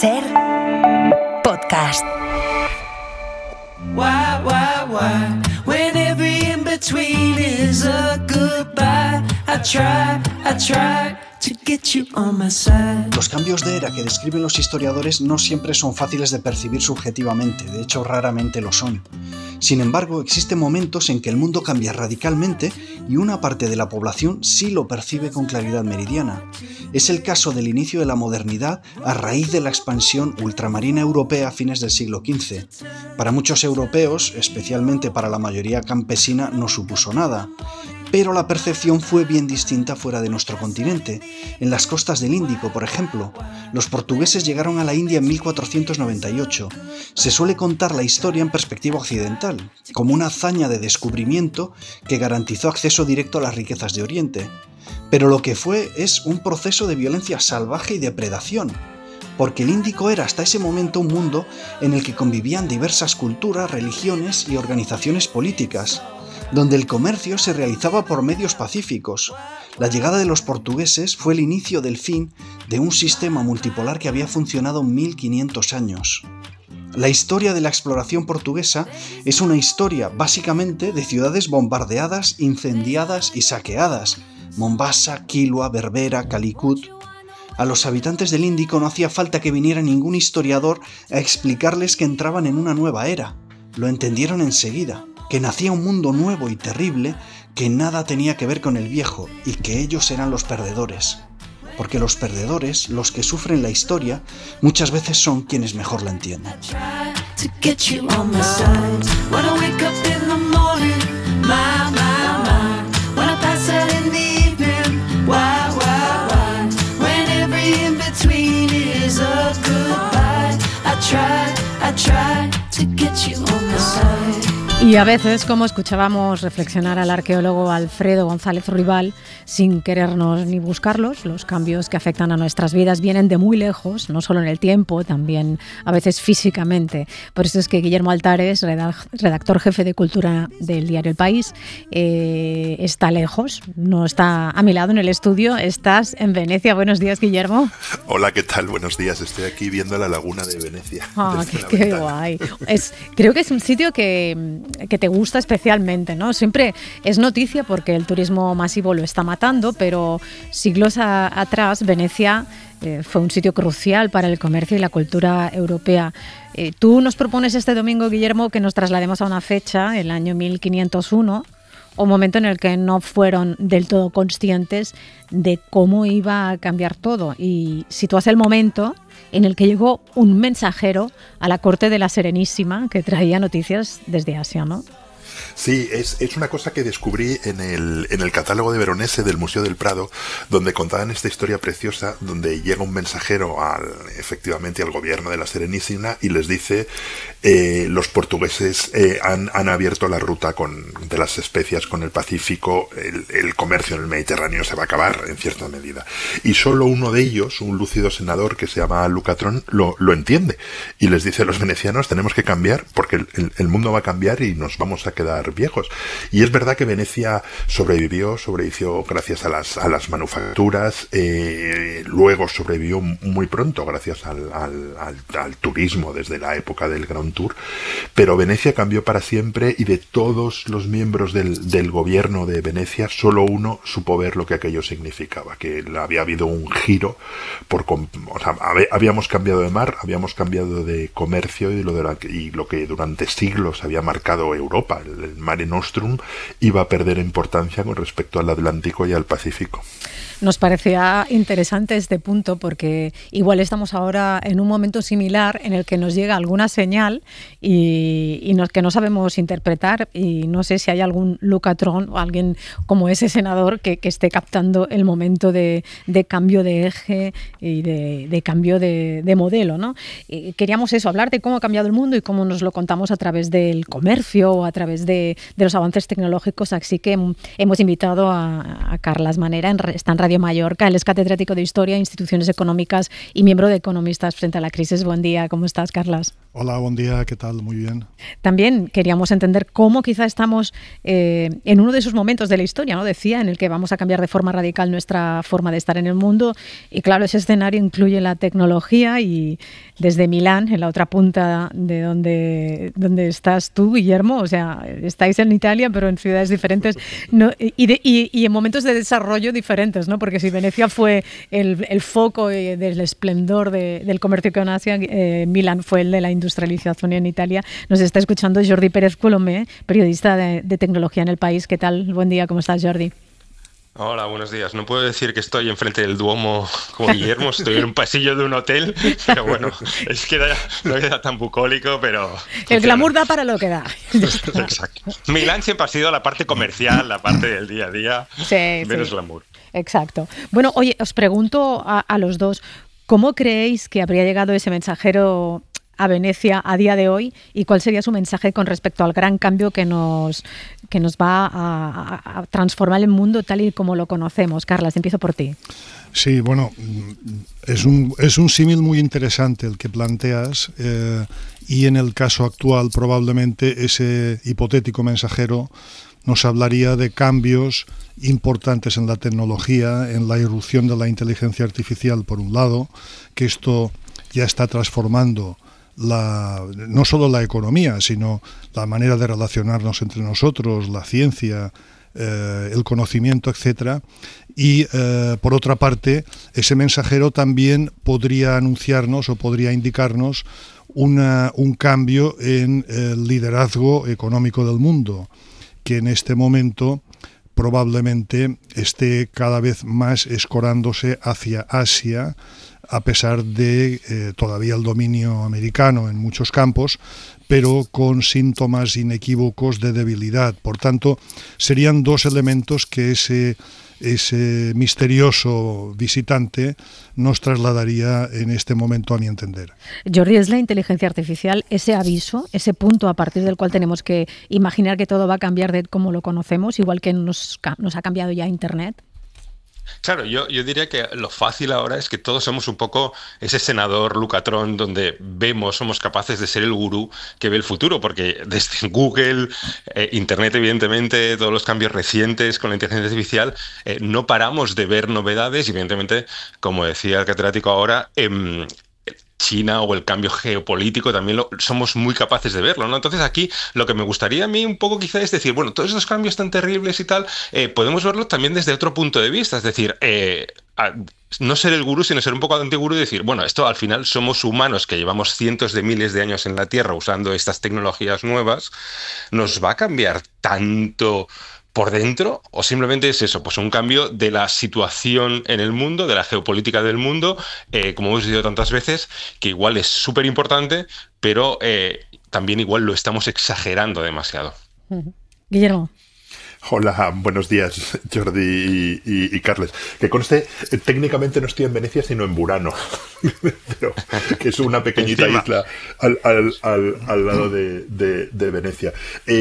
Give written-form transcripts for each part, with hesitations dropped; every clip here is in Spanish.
SER Podcast. Why, when every in-between is a goodbye. I try to get you on my side. Los cambios de era que describen los historiadores no siempre son fáciles de percibir subjetivamente, de hecho raramente lo son. Sin embargo, existen momentos en que el mundo cambia radicalmente y una parte de la población sí lo percibe con claridad meridiana. Es el caso del inicio de la modernidad a raíz de la expansión ultramarina europea a fines del siglo XV. Para muchos europeos, especialmente para la mayoría campesina, no supuso nada. Pero la percepción fue bien distinta fuera de nuestro continente. En las costas del Índico, por ejemplo, los portugueses llegaron a la India en 1498. Se suele contar la historia en perspectiva occidental, como una hazaña de descubrimiento que garantizó acceso directo a las riquezas de Oriente. Pero lo que fue es un proceso de violencia salvaje y depredación, porque el Índico era hasta ese momento un mundo en el que convivían diversas culturas, religiones y organizaciones políticas, donde el comercio se realizaba por medios pacíficos. La llegada de los portugueses fue el inicio del fin de un sistema multipolar que había funcionado 1500 años. La historia de la exploración portuguesa es una historia, básicamente, de ciudades bombardeadas, incendiadas y saqueadas: Mombasa, Kilwa, Berbera, Calicut. A los habitantes del Índico no hacía falta que viniera ningún historiador a explicarles que entraban en una nueva era. Lo entendieron enseguida, que nacía un mundo nuevo y terrible que nada tenía que ver con el viejo y que ellos eran los perdedores. Porque los perdedores, los que sufren la historia, muchas veces son quienes mejor la entienden. Y a veces, como escuchábamos reflexionar al arqueólogo Alfredo González Ruibal, sin querernos ni buscarlos, los cambios que afectan a nuestras vidas vienen de muy lejos, no solo en el tiempo, también a veces físicamente. Por eso es que Guillermo Altares, redactor jefe de Cultura del diario El País, está lejos, no está a mi lado en el estudio, estás en Venecia. Buenos días, Guillermo. Hola, ¿qué tal? Buenos días. Estoy aquí viendo la laguna de Venecia. Qué guay. Creo que es un sitio que te gusta especialmente, ¿no? Siempre es noticia porque el turismo masivo lo está matando, pero siglos atrás Venecia fue un sitio crucial para el comercio y la cultura europea. Tú nos propones este domingo, Guillermo, que nos traslademos a una fecha, el año 1501, un momento en el que no fueron del todo conscientes de cómo iba a cambiar todo. Y sitúas el momento en el que llegó un mensajero a la corte de la Serenísima que traía noticias desde Asia, ¿no? Sí, es una cosa que descubrí en el catálogo de Veronese del Museo del Prado, donde contaban esta historia preciosa, donde llega un mensajero efectivamente al gobierno de la Serenísima y les dice los portugueses han abierto la ruta de las especias con el Pacífico, el comercio en el Mediterráneo se va a acabar en cierta medida. Y solo uno de ellos, un lúcido senador que se llama Lucatrón, lo entiende y les dice a los venecianos: tenemos que cambiar porque el mundo va a cambiar y nos vamos a quedar viejos. Y es verdad que Venecia sobrevivió gracias a las manufacturas, luego sobrevivió muy pronto gracias al turismo desde la época del Grand Tour, pero Venecia cambió para siempre y de todos los miembros del gobierno de Venecia, solo uno supo ver lo que aquello significaba, que había habido un giro, habíamos cambiado de mar, habíamos cambiado de comercio y lo que durante siglos había marcado Europa, el Mare Nostrum, iba a perder importancia con respecto al Atlántico y al Pacífico. Nos parecía interesante este punto porque igual estamos ahora en un momento similar en el que nos llega alguna señal y que no sabemos interpretar, y no sé si hay algún Lucatrón o alguien como ese senador que esté captando el momento de cambio de eje y de cambio de modelo, ¿no? Queríamos hablar de cómo ha cambiado el mundo y cómo nos lo contamos a través del comercio o a través de los avances tecnológicos, así que hemos invitado a Carlas Manera, está en Radio Mallorca, él es catedrático de Historia, Instituciones Económicas y miembro de Economistas frente a la Crisis. Buen día, ¿cómo estás, Carlas? Hola, buen día, ¿qué tal? Muy bien. También queríamos entender cómo quizá estamos en uno de esos momentos de la historia, ¿no? Decía, en el que vamos a cambiar de forma radical nuestra forma de estar en el mundo. Y claro, ese escenario incluye la tecnología y desde Milán, en la otra punta de donde estás tú, Guillermo, o sea, estáis en Italia, pero en ciudades diferentes, ¿no? y en momentos de desarrollo diferentes, ¿no? Porque si Venecia fue el foco del esplendor del comercio con Asia, Milán fue el de la industrialización en Italia. Nos está escuchando Jordi Pérez Colomé, periodista de tecnología en El País. ¿Qué tal? Buen día, ¿cómo estás, Jordi? Hola, buenos días. No puedo decir que estoy enfrente del Duomo como Guillermo, estoy en un pasillo de un hotel, pero bueno, es que no queda tan bucólico, pero... El glamour da para lo que da. Exacto. Milán siempre ha sido la parte comercial, la parte del día a día, menos glamour. Exacto. Bueno, oye, os pregunto a los dos, ¿cómo creéis que habría llegado ese mensajero a Venecia a día de hoy y cuál sería su mensaje con respecto al gran cambio que nos va a transformar el mundo tal y como lo conocemos? Carlas, empiezo por ti. Sí, bueno, es un símil muy interesante el que planteas y en el caso actual probablemente ese hipotético mensajero nos hablaría de cambios importantes en la tecnología, en la irrupción de la inteligencia artificial por un lado, que esto ya está transformando no solo la economía, sino la manera de relacionarnos entre nosotros, la ciencia, el conocimiento, etcétera. Y por otra parte, ese mensajero también podría anunciarnos o podría indicarnos un cambio en el liderazgo económico del mundo, que en este momento probablemente esté cada vez más escorándose hacia Asia, a pesar de todavía el dominio americano en muchos campos, pero con síntomas inequívocos de debilidad. Por tanto, serían dos elementos que ese misterioso visitante nos trasladaría en este momento, a mi entender. Jordi, ¿es la inteligencia artificial ese aviso, ese punto a partir del cual tenemos que imaginar que todo va a cambiar de cómo lo conocemos, igual que nos ha cambiado ya Internet? Claro, yo diría que lo fácil ahora es que todos somos un poco ese senador Lucatrón donde somos capaces de ser el gurú que ve el futuro, porque desde Google, Internet evidentemente, todos los cambios recientes con la inteligencia artificial, no paramos de ver novedades y evidentemente, como decía el catedrático ahora, China o el cambio geopolítico también somos muy capaces de verlo, ¿no? Entonces aquí lo que me gustaría a mí un poco quizá es decir, bueno, todos esos cambios tan terribles y tal, podemos verlo también desde otro punto de vista, es decir, no ser el gurú, sino ser un poco antigurú y decir, bueno, esto al final somos humanos que llevamos cientos de miles de años en la Tierra usando estas tecnologías nuevas, ¿nos va a cambiar tanto por dentro o simplemente es eso, pues un cambio de la situación en el mundo, de la geopolítica del mundo, como hemos dicho tantas veces, que igual es súper importante, pero también igual lo estamos exagerando demasiado? Guillermo. Hola, buenos días, Jordi y Carles. Que conste, técnicamente no estoy en Venecia, sino en Burano, pero que es una pequeñita isla al lado de Venecia.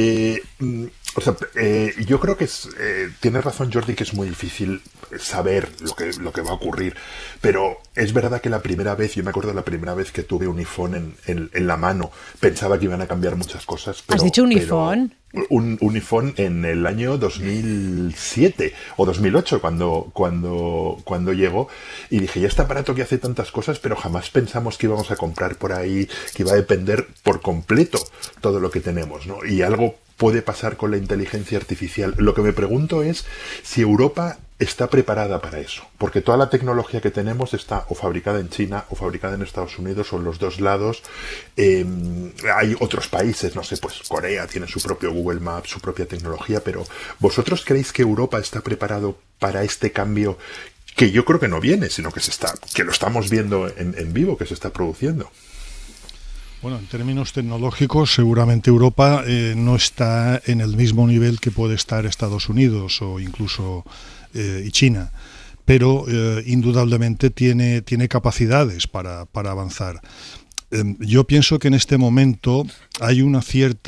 Yo creo que tiene razón Jordi, que es muy difícil saber lo que va a ocurrir, pero es verdad que yo me acuerdo la primera vez que tuve un iPhone en la mano, pensaba que iban a cambiar muchas cosas. ¿Has dicho un iPhone? Un iPhone en el año 2007 o 2008 cuando llegó, y dije, ya este aparato que hace tantas cosas, pero jamás pensamos que íbamos a comprar por ahí, que iba a depender por completo todo lo que tenemos, ¿no? Y algo puede pasar con la inteligencia artificial. Lo que me pregunto es si Europa está preparada para eso, porque toda la tecnología que tenemos está o fabricada en China o fabricada en Estados Unidos o en los dos lados. Hay otros países, no sé, pues Corea tiene su propio Google Maps, su propia tecnología, pero ¿vosotros creéis que Europa está preparado para este cambio que yo creo que no viene, sino que lo estamos viendo en vivo, que se está produciendo? Bueno, en términos tecnológicos, seguramente Europa no está en el mismo nivel que puede estar Estados Unidos o incluso y China, pero indudablemente tiene capacidades para avanzar. Yo pienso que en este momento hay un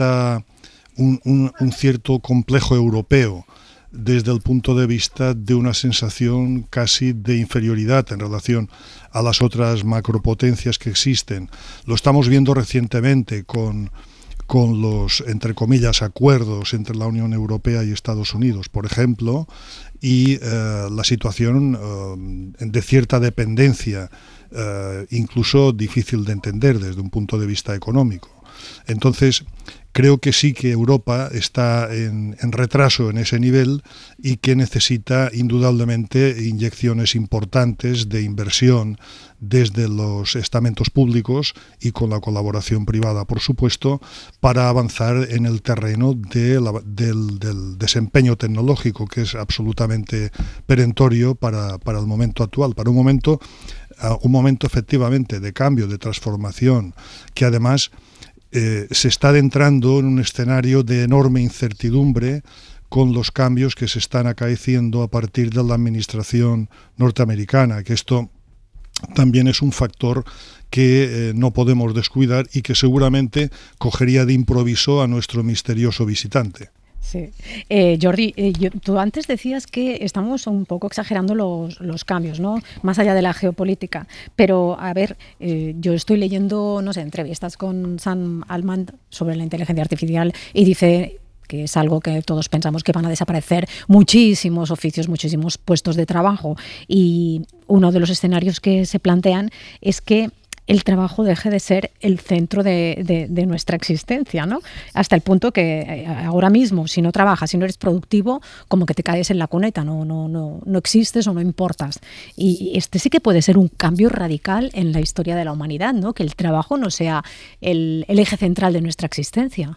cierto complejo europeo desde el punto de vista de una sensación casi de inferioridad en relación a las otras macropotencias que existen. Lo estamos viendo recientemente con los, entre comillas, acuerdos entre la Unión Europea y Estados Unidos, por ejemplo, y la situación de cierta dependencia, incluso difícil de entender desde un punto de vista económico. Entonces, creo que sí que Europa está en retraso en ese nivel y que necesita indudablemente inyecciones importantes de inversión desde los estamentos públicos y con la colaboración privada, por supuesto, para avanzar en el terreno del desempeño tecnológico, que es absolutamente perentorio para el momento actual, para un momento efectivamente de cambio, de transformación, que además se está adentrando en un escenario de enorme incertidumbre con los cambios que se están acaeciendo a partir de la administración norteamericana, que esto también es un factor que no podemos descuidar y que seguramente cogería de improviso a nuestro misterioso visitante. Sí. Jordi, tú antes decías que estamos un poco exagerando los cambios, ¿no? Más allá de la geopolítica. Pero, a ver, yo estoy leyendo, no sé, entrevistas con Sam Altman sobre la inteligencia artificial y dice que es algo que todos pensamos que van a desaparecer muchísimos oficios, muchísimos puestos de trabajo. Y uno de los escenarios que se plantean es que el trabajo deje de ser el centro de nuestra existencia, ¿no? Hasta el punto que ahora mismo, si no trabajas, si no eres productivo, como que te caes en la cuneta, no existes o no importas. Y este sí que puede ser un cambio radical en la historia de la humanidad, ¿no? Que el trabajo no sea el eje central de nuestra existencia.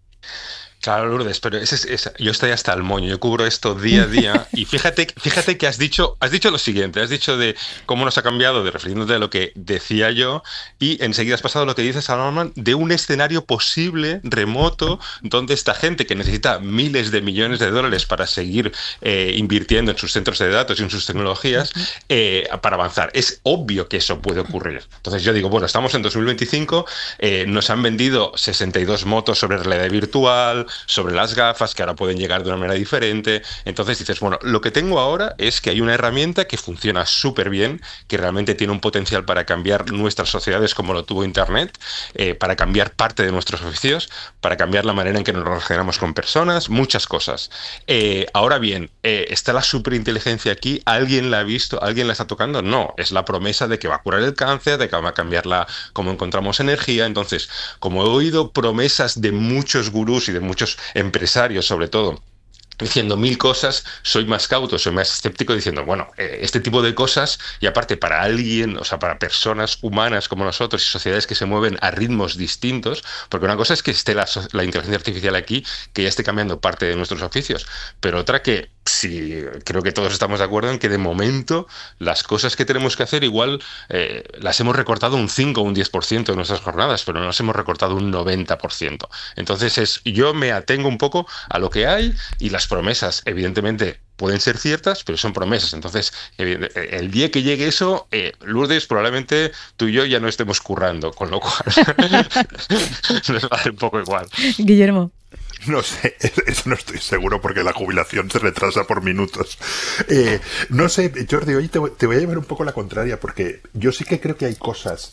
Claro, Lourdes, pero yo estoy hasta el moño, yo cubro esto día a día y fíjate que has dicho lo siguiente, has dicho de cómo nos ha cambiado, refiriéndote a lo que decía yo, y enseguida has pasado lo que dices, Norman, de un escenario posible, remoto, donde esta gente que necesita miles de millones de dólares para seguir invirtiendo en sus centros de datos y en sus tecnologías, para avanzar. Es obvio que eso puede ocurrir. Entonces yo digo, bueno, estamos en 2025, nos han vendido 62 motos sobre realidad virtual, sobre las gafas, que ahora pueden llegar de una manera diferente. Entonces dices, bueno, lo que tengo ahora es que hay una herramienta que funciona súper bien, que realmente tiene un potencial para cambiar nuestras sociedades como lo tuvo Internet, para cambiar parte de nuestros oficios, para cambiar la manera en que nos relacionamos con personas, muchas cosas. Ahora bien, ¿está la superinteligencia aquí? ¿Alguien la ha visto? ¿Alguien la está tocando? No, es la promesa de que va a curar el cáncer, de que va a cambiar cómo encontramos energía. Entonces, como he oído promesas de muchos gurús y de muchos empresarios, sobre todo, diciendo mil cosas, soy más cauto, soy más escéptico, diciendo, bueno, este tipo de cosas, y aparte para alguien, o sea, para personas humanas como nosotros y sociedades que se mueven a ritmos distintos, porque una cosa es que esté la inteligencia artificial aquí, que ya esté cambiando parte de nuestros oficios, pero otra que sí, creo que todos estamos de acuerdo en que de momento las cosas que tenemos que hacer igual las hemos recortado un 5 o un 10% de nuestras jornadas, pero no las hemos recortado un 90%. Entonces yo me atengo un poco a lo que hay y las promesas, evidentemente, pueden ser ciertas, pero son promesas. Entonces, el día que llegue eso, Lourdes, probablemente tú y yo ya no estemos currando, con lo cual nos va a dar un poco igual. Guillermo. No sé, eso no estoy seguro porque la jubilación se retrasa por minutos. No sé, Jordi, hoy te voy a llevar un poco la contraria porque yo sí que creo que hay cosas.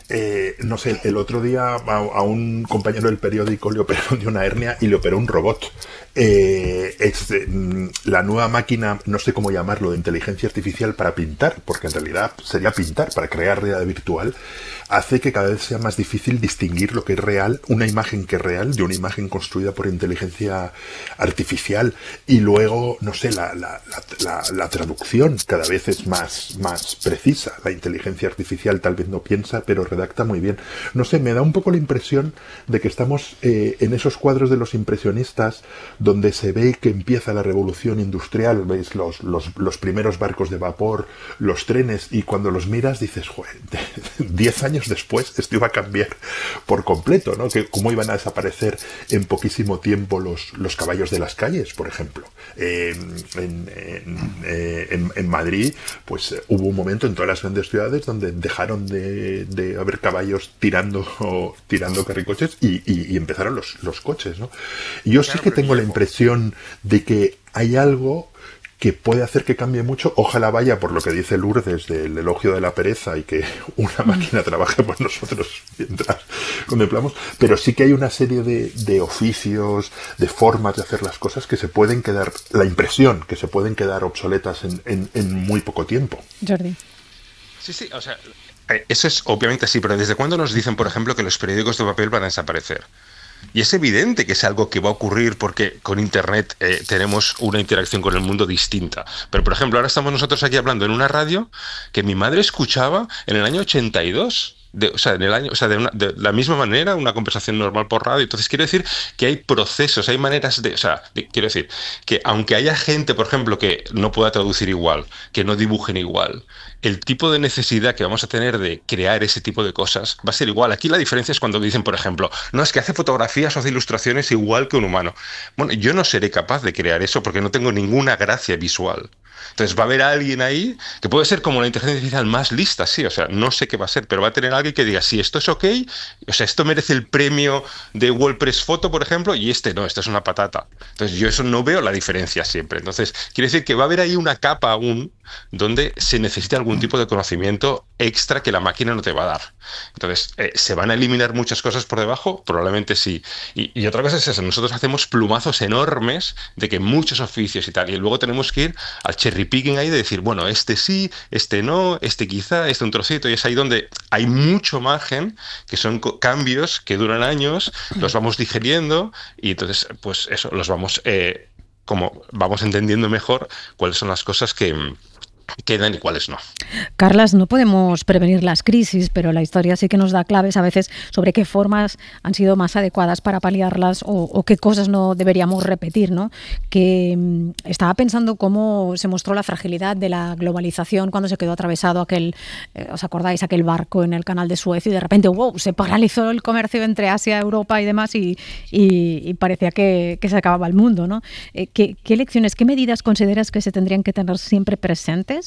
No sé, el otro día a un compañero del periódico le operaron de una hernia y le operó un robot. La nueva máquina, no sé cómo llamarlo, de inteligencia artificial para pintar, porque en realidad sería pintar, para crear realidad virtual, hace que cada vez sea más difícil distinguir lo que es real, una imagen que es real, de una imagen construida por inteligencia artificial. Y luego, no sé, la traducción cada vez es más precisa. La inteligencia artificial tal vez no piensa, pero redacta muy bien. No sé, me da un poco la impresión de que estamos en esos cuadros de los impresionistas donde se ve que empieza la revolución industrial, veis los primeros barcos de vapor, los trenes, y cuando los miras dices, joder, 10 años después esto iba a cambiar por completo, ¿no? Que cómo iban a desaparecer en poquísimo tiempo los caballos de las calles, por ejemplo. En Madrid, pues hubo un momento en todas las grandes ciudades donde dejaron de haber caballos tirando carricoches y empezaron los coches, ¿no? Y yo sí que tengo la impresión de que hay algo que puede hacer que cambie mucho. Ojalá vaya por lo que dice Lourdes del elogio de la pereza y que una máquina trabaje por nosotros mientras contemplamos, pero sí que hay una serie de oficios, de formas de hacer las cosas que se pueden quedar, la impresión, que se pueden quedar obsoletas en muy poco tiempo. Jordi. Sí, o sea, eso es obviamente así, pero ¿desde cuándo nos dicen, por ejemplo, que los periódicos de papel van a desaparecer? Y es evidente que es algo que va a ocurrir porque con Internet tenemos una interacción con el mundo distinta. Pero, por ejemplo, ahora estamos nosotros aquí hablando en una radio que mi madre escuchaba en el año 82. De la misma manera, una conversación normal por radio. Entonces, quiero decir que hay procesos, hay maneras quiero decir que aunque haya gente, por ejemplo, que no pueda traducir igual, que no dibujen igual, el tipo de necesidad que vamos a tener de crear ese tipo de cosas va a ser igual. Aquí la diferencia es cuando dicen, por ejemplo, no, es que hace fotografías o hace ilustraciones igual que un humano. Bueno, yo no seré capaz de crear eso porque no tengo ninguna gracia visual. Entonces va a haber alguien ahí que puede ser como la inteligencia artificial más lista, sí, o sea, no sé qué va a ser, pero va a tener alguien que diga, si esto es ok, o sea, esto merece el premio de WordPress Photo, por ejemplo, y no, esto es una patata. Entonces yo eso no veo la diferencia siempre. Entonces, quiere decir que va a haber ahí una capa aún donde se necesita algún tipo de conocimiento extra que la máquina no te va a dar. Entonces, ¿se van a eliminar muchas cosas por debajo? Probablemente sí. Y otra cosa es eso, nosotros hacemos plumazos enormes de que muchos oficios y tal, y luego tenemos que ir al cherry picking ahí de decir, bueno, este sí, este no, este quizá, este un trocito, y es ahí donde hay mucho margen, que son cambios que duran años, los vamos digeriendo, y entonces, pues eso, los vamos, como vamos entendiendo mejor cuáles son las cosas que quedan y cuáles no. Carlas, no podemos prevenir las crisis, pero la historia sí que nos da claves a veces sobre qué formas han sido más adecuadas para paliarlas o qué cosas no deberíamos repetir, ¿no? Que estaba pensando cómo se mostró la fragilidad de la globalización cuando se quedó atravesado aquel, ¿os acordáis? Aquel barco en el canal de Suez y de repente, wow, se paralizó el comercio entre Asia, Europa y demás y parecía que se acababa el mundo, ¿no? ¿Qué lecciones, qué medidas consideras que se tendrían que tener siempre presentes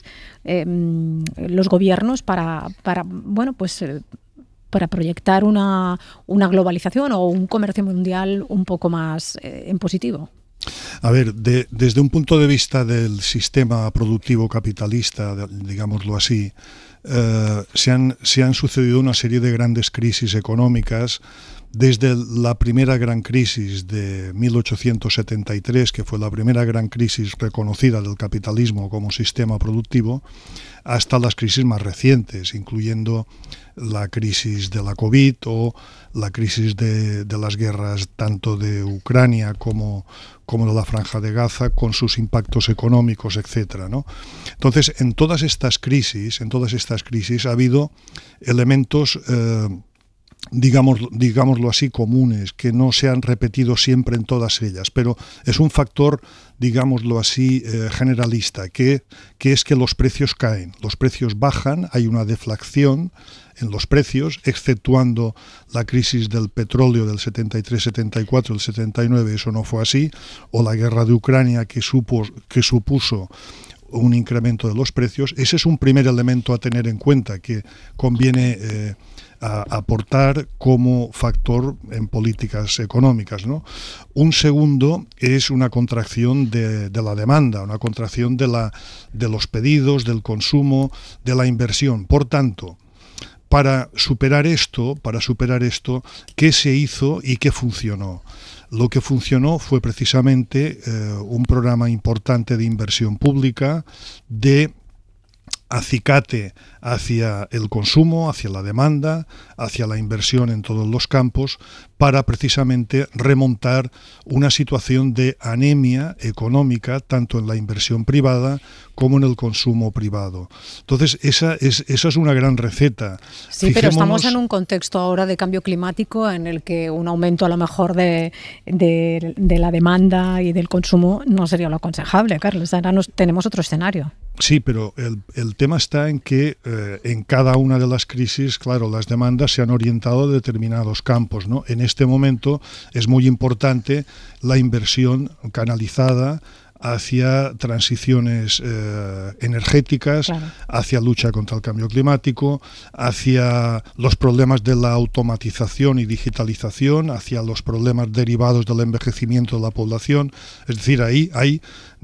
los gobiernos para proyectar una globalización o un comercio mundial un poco más en positivo? A ver, desde un punto de vista del sistema productivo capitalista, digámoslo así, se han sucedido una serie de grandes crisis económicas. Desde la primera gran crisis de 1873, que fue la primera gran crisis reconocida del capitalismo como sistema productivo, hasta las crisis más recientes, incluyendo la crisis de la COVID o la crisis de las guerras tanto de Ucrania como de la Franja de Gaza, con sus impactos económicos, etcétera, ¿no? Entonces, en todas estas crisis ha habido elementos digámoslo así, comunes, que no se han repetido siempre en todas ellas, pero es un factor, digámoslo así, generalista, que es que los precios caen, los precios bajan, hay una deflación en los precios, exceptuando la crisis del petróleo del 73-74, el 79, eso no fue así, o la guerra de Ucrania que supuso un incremento de los precios. Ese es un primer elemento a tener en cuenta que conviene aportar como factor en políticas económicas, ¿no? Un segundo es una contracción de la demanda, una contracción de los pedidos, del consumo, de la inversión. Por tanto, para superar esto, ¿qué se hizo y qué funcionó? Lo que funcionó fue precisamente un programa importante de inversión pública, de acicate hacia el consumo, hacia la demanda, hacia la inversión en todos los campos, para precisamente remontar una situación de anemia económica, tanto en la inversión privada como en el consumo privado. Entonces, esa es una gran receta. Sí, pero estamos en un contexto ahora de cambio climático en el que un aumento a lo mejor de la demanda y del consumo no sería lo aconsejable, Carlos. Ahora tenemos otro escenario. Sí, pero el tema está en que en cada una de las crisis, claro, las demandas se han orientado a determinados campos, ¿no? En este momento es muy importante la inversión canalizada hacia transiciones energéticas, claro, hacia lucha contra el cambio climático, hacia los problemas de la automatización y digitalización, hacia los problemas derivados del envejecimiento de la población. Es decir, ahí hay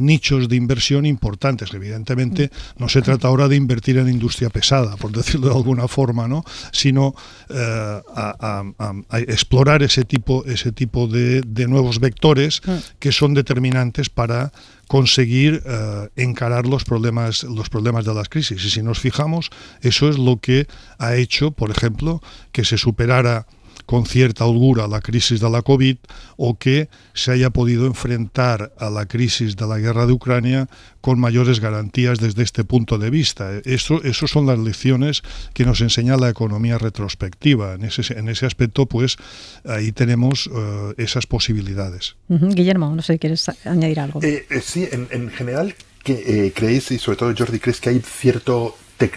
nichos de inversión importantes. Evidentemente no se trata ahora de invertir en industria pesada, por decirlo de alguna forma, ¿no? Sino a explorar ese tipo de nuevos vectores que son determinantes para conseguir encarar los problemas de las crisis. Y si nos fijamos, eso es lo que ha hecho, por ejemplo, que se superara con cierta holgura la crisis de la COVID, o que se haya podido enfrentar a la crisis de la guerra de Ucrania con mayores garantías desde este punto de vista. Eso son las lecciones que nos enseña la economía retrospectiva. En ese aspecto, pues, ahí tenemos esas posibilidades. Guillermo, no sé si quieres añadir algo. Sí, en general, ¿creéis, y sobre todo Jordi, crees que hay cierto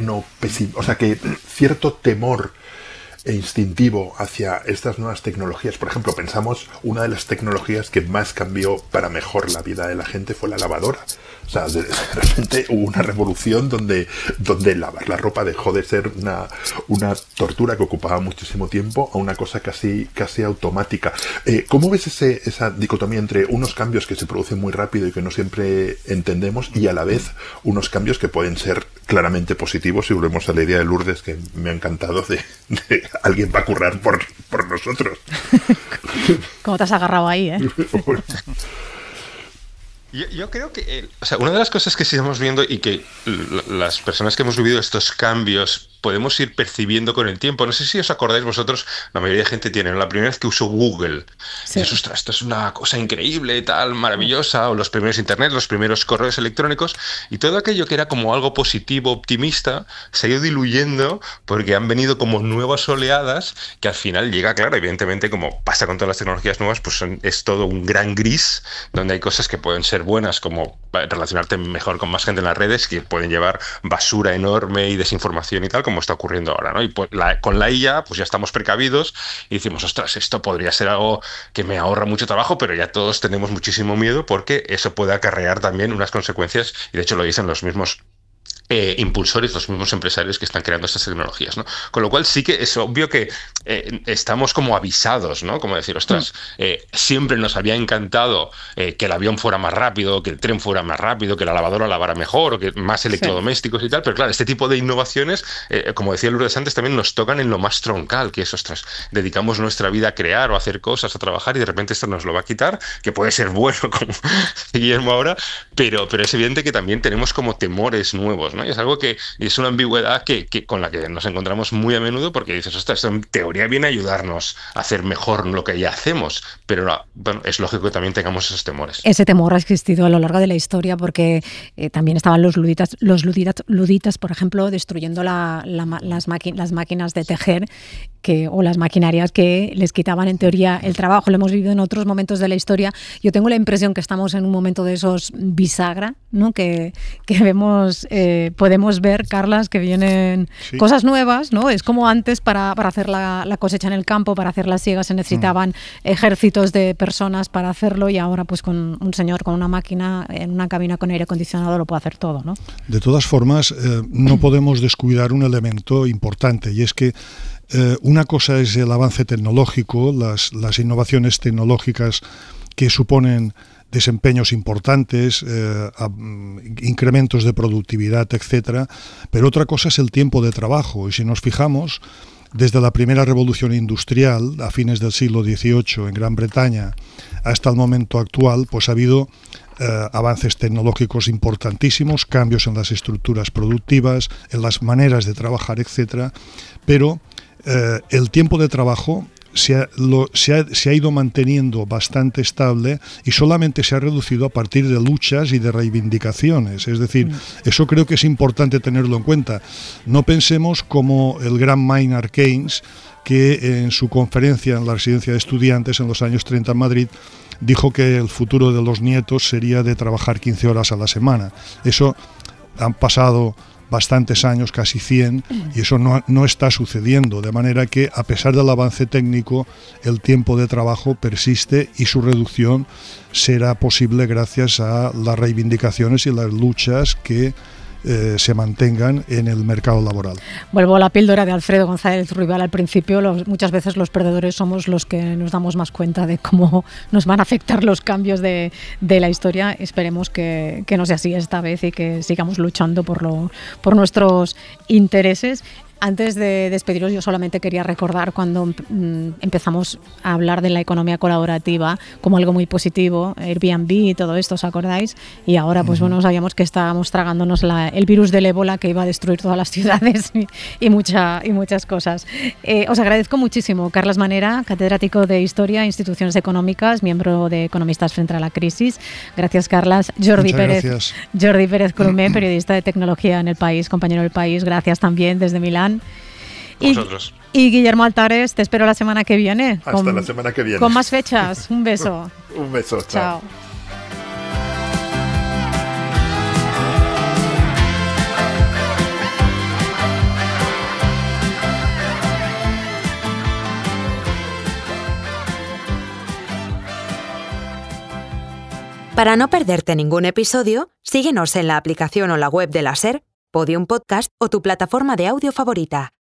cierto temor instintivo hacia estas nuevas tecnologías? Por ejemplo, pensamos, una de las tecnologías que más cambió para mejor la vida de la gente fue la lavadora. O sea, de repente hubo una revolución donde lavar la ropa dejó de ser una tortura que ocupaba muchísimo tiempo a una cosa casi automática. ¿Cómo ves esa dicotomía entre unos cambios que se producen muy rápido y que no siempre entendemos, y a la vez unos cambios que pueden ser claramente positivos? Y volvemos a la idea de Lourdes, que me ha encantado, de alguien va a currar por nosotros. ¿Cómo te has agarrado ahí, eh? Yo creo que una de las cosas que estamos viendo y que las personas que hemos vivido estos cambios podemos ir percibiendo con el tiempo. No sé si os acordáis vosotros, la mayoría de gente tiene, ¿no? La primera vez que usó Google. Sí. Dices, ostras, esto es una cosa increíble, tal, maravillosa, o los primeros internet, los primeros correos electrónicos, y todo aquello que era como algo positivo, optimista, se ha ido diluyendo porque han venido como nuevas oleadas que al final llega, claro, evidentemente, como pasa con todas las tecnologías nuevas, pues es todo un gran gris, donde hay cosas que pueden ser buenas, como relacionarte mejor con más gente en las redes, que pueden llevar basura enorme y desinformación y tal, como está ocurriendo ahora, ¿no? Y pues con la IA, pues ya estamos precavidos y decimos, ostras, esto podría ser algo que me ahorra mucho trabajo, pero ya todos tenemos muchísimo miedo porque eso puede acarrear también unas consecuencias, y de hecho lo dicen los mismos impulsores, los mismos empresarios que están creando estas tecnologías, ¿no? Con lo cual sí que es obvio que estamos como avisados, ¿no? Como decir, ostras, siempre nos había encantado que el avión fuera más rápido, que el tren fuera más rápido, que la lavadora lavara mejor, o que más electrodomésticos y tal, pero claro, este tipo de innovaciones, como decía Lourdes antes, también nos tocan en lo más troncal, que es, ostras, dedicamos nuestra vida a crear o a hacer cosas, a trabajar, y de repente esto nos lo va a quitar, que puede ser bueno, como Guillermo ahora, pero es evidente que también tenemos como temores nuevos, ¿no? Y es algo que es una ambigüedad que con la que nos encontramos muy a menudo, porque dices, ostras, esto en teoría viene a ayudarnos a hacer mejor lo que ya hacemos, pero bueno, es lógico que también tengamos esos temores. Ese temor ha existido a lo largo de la historia, porque también estaban los luditas, por ejemplo, destruyendo las máquinas de tejer, o las maquinarias que les quitaban en teoría el trabajo. Lo hemos vivido en otros momentos de la historia. Yo tengo la impresión que estamos en un momento de esos bisagra, ¿no? Que vemos, podemos ver, Carlas, que vienen cosas nuevas, ¿no? Es como antes para hacer la cosecha en el campo, para hacer la siega se necesitaban ejércitos de personas para hacerlo, y ahora pues con un señor con una máquina en una cabina con aire acondicionado lo puede hacer todo, ¿no? De todas formas, no podemos descuidar un elemento importante, y es que una cosa es el avance tecnológico, las innovaciones tecnológicas que suponen desempeños importantes, incrementos de productividad, etcétera, pero otra cosa es el tiempo de trabajo. Y si nos fijamos, desde la primera revolución industrial a fines del siglo XVIII en Gran Bretaña hasta el momento actual, pues ha habido avances tecnológicos importantísimos, cambios en las estructuras productivas, en las maneras de trabajar, etcétera, pero el tiempo de trabajo se ha ido manteniendo bastante estable, y solamente se ha reducido a partir de luchas y de reivindicaciones. Es decir, eso creo que es importante tenerlo en cuenta. No pensemos como el gran Maynard Keynes, que en su conferencia en la residencia de estudiantes en los años 30 en Madrid dijo que el futuro de los nietos sería de trabajar 15 horas a la semana. Eso han pasado bastantes años, casi 100, y eso no está sucediendo, de manera que, a pesar del avance técnico, el tiempo de trabajo persiste, y su reducción será posible gracias a las reivindicaciones y las luchas que se mantengan en el mercado laboral. Vuelvo a la píldora de Alfredo González Ruibal al principio. Muchas veces los perdedores somos los que nos damos más cuenta de cómo nos van a afectar los cambios de la historia. Esperemos que no sea así esta vez y que sigamos luchando por nuestros intereses. Antes de despediros, yo solamente quería recordar cuando empezamos a hablar de la economía colaborativa como algo muy positivo, Airbnb y todo esto, ¿os acordáis? Y ahora, pues bueno, sabíamos que estábamos tragándonos el virus del ébola que iba a destruir todas las ciudades y muchas cosas. Os agradezco muchísimo. Carles Manera, catedrático de Historia e Instituciones Económicas, miembro de Economistas frente a la Crisis. Gracias, Carles. Jordi Pérez Colomé, periodista de tecnología en El País, compañero del País. Gracias también desde Milán. Y Guillermo Altares, te espero la semana que viene. Hasta la semana que viene. Con más fechas. Un beso. Un beso. Chao. Para no perderte ningún episodio, síguenos en la aplicación o la web de la SER, Podium Podcast o tu plataforma de audio favorita.